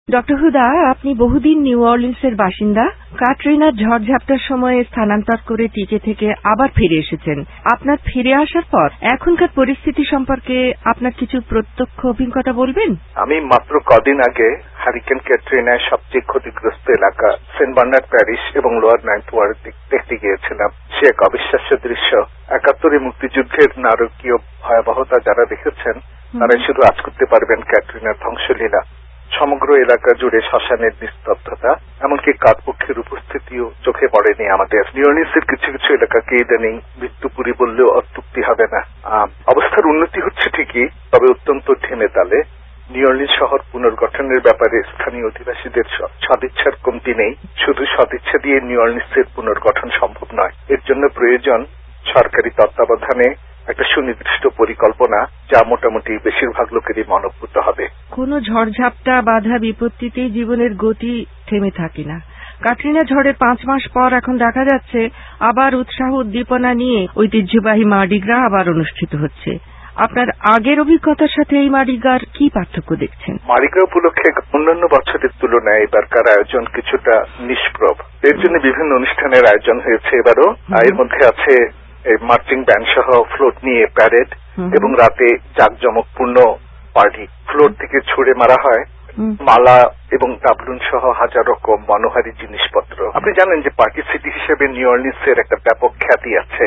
Doctor হুদা, আপনি বহুদিন new অরলিন্সের বাসিন্দা। কাটরিনার ঝড়ঝাপটার সময়ে স্থানান্তর করে টিকে থেকে আবার ফিরে এসেছেন। আপনার ফিরে আসার পর এখনকার পরিস্থিতি সম্পর্কে আপনার কিছু প্রত্যক্ষ অভিজ্ঞতা বলবেন? আমি মাত্র কদিন আগে হারিকেন ক্যাটরিনায় সবচেয়ে ক্ষতিগ্রস্ত এলাকা সেন্ট বার্নার্ড প্যারিশ এবং লোয়ার নাইন্থ ওয়ার্ড দেখতে গিয়েছিলাম। সে এক অবিশ্বাস্য দৃশ্য। ৭১ মুক্তিযুদ্ধের নারকীয় ভয়াবহতা যারা দেখেছেন তারাই শুধু আজ করতে পারবেন ক্যাটরিনার ধ্বংসলীলা। সমগ্র এলাকা জুড়ে শ্মশানের নিস্তব্ধতা, এমনকি কাঠপক্ষের উপস্থিতিও চোখে পড়েনি আমাদের। নিউ অরলিন্সের কিছু কিছু এলাকাকে ইদানিং মৃত্যুপুরী বললেও অত্যুক্তি হবে না। অবস্থার উন্নতি হচ্ছে ঠিকই, তবে অত্যন্ত ঢেমে তালে। নিউ অরলিন্স শহর পুনর্গঠনের ব্যাপারে স্থানীয় অধিবাসীদের সদিচ্ছার কমতি নেই। শুধু সদিচ্ছা দিয়ে নিউ অরলিন্সের পুনর্গঠন সম্ভব নয়। এর জন্য প্রয়োজন সরকারি তত্ত্বাবধানে একটা সুনির্দিষ্ট পরিকল্পনা, যা মোটামুটি বেশিরভাগ লোকেরই মনোভূত হবে। কোন ঝড়ঝাপটা, বাধা, বিপত্তিতেই জীবনের গতি থেমে থাকে না। কাটরিনা ঝড়ের 5 মাস পর এখন দেখা যাচ্ছে আবার উৎসাহ উদ্দীপনা নিয়ে ঐতিহ্যবাহী মার্ডিগ্রা আবার অনুষ্ঠিত হচ্ছে। আপনার আগের অভিজ্ঞতার সাথে এই মার্ডিগ্রার কি পার্থক্য দেখছেন? মার্ডিগ্রা উপলক্ষে অন্যান্য বছরের তুলনায় এবারকার আয়োজন কিছুটা নিষ্প্রভ। এর জন্য বিভিন্ন অনুষ্ঠানের আয়োজন হয়েছে এবারও। এর মধ্যে আছে মার্চিং ব্যান্ড সহ ফ্লোট নিয়ে প্যারেড এবং রাতে জাঁকজমকপূর্ণ পার্টি। ফ্লোট থেকে ছুড়ে মারা হয় মালা এবং ডাবলুন সহ হাজার রকম মনোহারী জিনিসপত্র। আপনি জানেন যে পার্টি সিটি হিসেবে নিউ অরলিন্সের একটা ব্যাপক খ্যাতি আছে।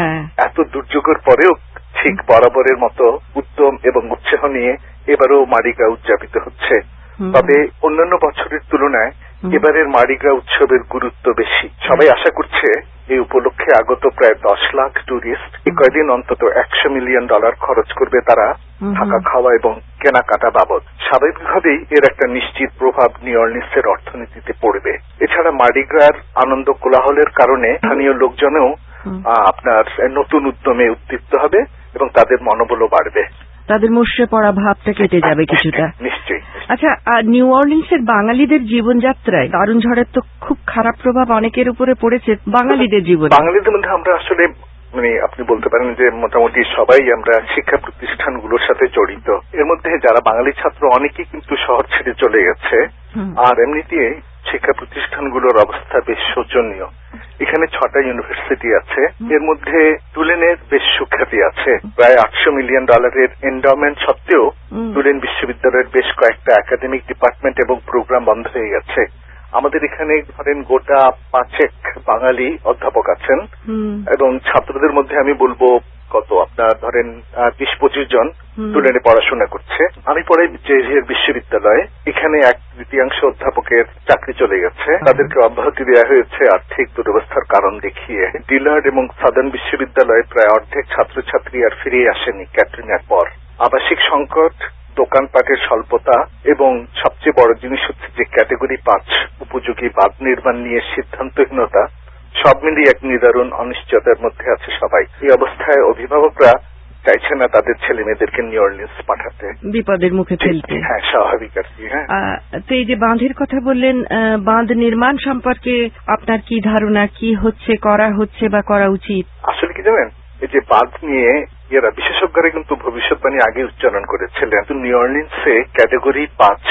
এত দুর্যোগের পরেও ঠিক বরাবরের মতো উদ্যম এবং উৎসাহ নিয়ে এবারও মার্ডিগ্রা উদযাপিত হচ্ছে। তবে অন্যান্য বছরের তুলনায় এবারের মার্ডিগ্রা উৎসবের গুরুত্ব বেশি। সবাই আশা করছে এই উপলক্ষে আগত প্রায় 10 লাখ ট্যুরিস্ট এই কয়দিন অন্তত $100 মিলিয়ন খরচ করবে তারা থাকা, খাওয়া এবং কেনাকাটা বাবদ। স্বাভাবিকভাবেই এর একটা নিশ্চিত প্রভাব নিউ অরলিন্সের অর্থনীতিতে পড়বে। এছাড়া মার্ডিগ্রার আনন্দ কোলাহলের কারণে স্থানীয় লোকজনেও আপনার নতুন উদ্যমে উদ্দীপ্ত হবে এবং তাদের মনোবলও বাড়বে। তাদের মুষড়ে পড়া ভাবটা কেটে যাবে কিছুটা। নিশ্চয়ই। আচ্ছা, নিউ অরলিন্সের বাঙালিদের জীবনযাত্রায় দারুণ ঝড়ের তো খুব খারাপ প্রভাব অনেকের উপরে পড়েছে বাঙালিদের জীবনে। বাঙালিদের মধ্যে আমরা আসলে আপনি বলতে পারেন যে মোটামুটি সবাই আমরা শিক্ষা প্রতিষ্ঠানগুলোর সাথে জড়িত। এর মধ্যে যারা বাঙালি ছাত্র অনেকেই কিন্তু শহর ছেড়ে চলে গেছে। আর এমনিতে শিক্ষা প্রতিষ্ঠানগুলোর অবস্থা বেশ শোচনীয়। এখানে 6টা ইউনিভার্সিটি আছে। এর মধ্যে টুলেনের বেশ সুখ্যাতি আছে। প্রায় $800 মিলিয়ন এন্ডাওমেন্ট সত্ত্বেও টুলেন বিশ্ববিদ্যালয়ের বেশ কয়েকটা একাডেমিক ডিপার্টমেন্ট এবং প্রোগ্রাম বন্ধ হয়ে গেছে। আমাদের এখানে ধরেন গোটা 5 বাঙালি অধ্যাপক আছেন এবং ছাত্রদের মধ্যে আমি বলবো কত আপনার ধরেন 20-25 জন টুলেনে পড়াশোনা করছে। আমি পড়াই জেভিয়ার বিশ্ববিদ্যালয়ে। এখানে 1/3 অধ্যাপকের চাকরি চলে গেছে। তাদেরকে অব্যাহতি দেওয়া হয়েছে আর্থিক দুরবস্থার কারণ দেখিয়ে। ডিলার্ড এবং সাদার্ন বিশ্ববিদ্যালয়ে প্রায় অর্ধেক ছাত্রছাত্রী আর ফিরে আসেনি ক্যাটরিনার পর। আবাসিক সংকট, দোকানপাটের স্বল্পতা এবং সবচেয়ে বড় জিনিস হচ্ছে যে ক্যাটেগরি 5 উপযোগী বাঁধ নির্মাণ নিয়ে সিদ্ধান্তহীনতা, সব মিলিয়ে এক নিদারুণ অনিশ্চয়তার মধ্যে আছে সবাই। এই অবস্থায় অভিভাবকরা চাইছে না তাদের ছেলে মেয়েদেরকে নিউ অরলিন্স পাঠাতে, বিপদের মুখে ফেলতে। হ্যাঁ, স্বাভাবিক আর কি। তো এই যে বাঁধের কথা বললেন, বাঁধ নির্মাণ সম্পর্কে আপনার কি ধারণা, কি হচ্ছে, করা হচ্ছে বা করা উচিত? আসলে কি জানেন, এই যে বাঁধ নিয়ে এরা বিশেষজ্ঞরা কিন্তু ভবিষ্যৎবাণী আগে উচ্চারণ করেছিলেন। নিউ অরলিন্সে ক্যাটেগরি 5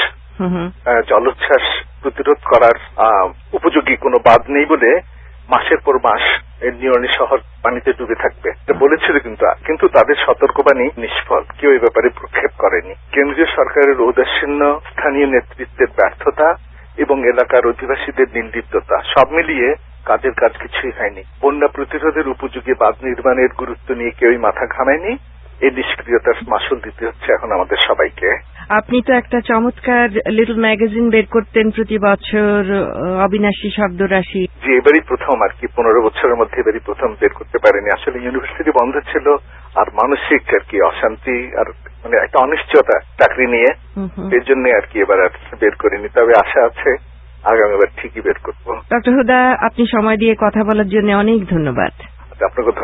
জলোচ্ছ্বাস প্রতিরোধ করার উপযোগী কোনো বাঁধ নেই বলে মাসের পর মাস নিউ অরলিন্স শহর পানিতে ডুবে থাকবে বলেছিল, কিন্তু তাদের সতর্কবাণী নিষ্ফল। কেউ এই ব্যাপারে প্রক্ষেপ করেনি। কেন্দ্রীয় সরকারের ঔদাসীন্য, স্থানীয় নেতৃত্বের ব্যর্থতা এবং এলাকার অধিবাসীদের নির্লিপ্ততা সব মিলিয়ে কাজের কাজ কিছুই হয়নি। বন্যা প্রতিরোধের উপযোগী বাঁধ নির্মাণের গুরুত্ব নিয়ে কেউই মাথা ঘামায়নি। এই নিষ্ক্রিয়তার মাসুল দিতে হচ্ছে এখন আমাদের সবাইকে। আপনি তো একটা চমৎকার লিটল ম্যাগাজিন বের করতেন প্রতি বছর, অবিনাশী শব্দরাশি। যে এবারই প্রথম আর কি, 15 বছরের মধ্যে এবারই প্রথম বের করতে পারেনি। আসলে ইউনিভার্সিটি বন্ধ ছিল আর মানসিক আর কি অশান্তি আর একটা অনিশ্চয়তা চাকরি নিয়ে, এর জন্য আর কি এবার আর বের করিনি। তবে আশা আছে আগামীবার ঠিকই বের করবো। ডক্টর হুদা, আপনি সময় দিয়ে কথা বলার জন্য অনেক ধন্যবাদ। আপনাকে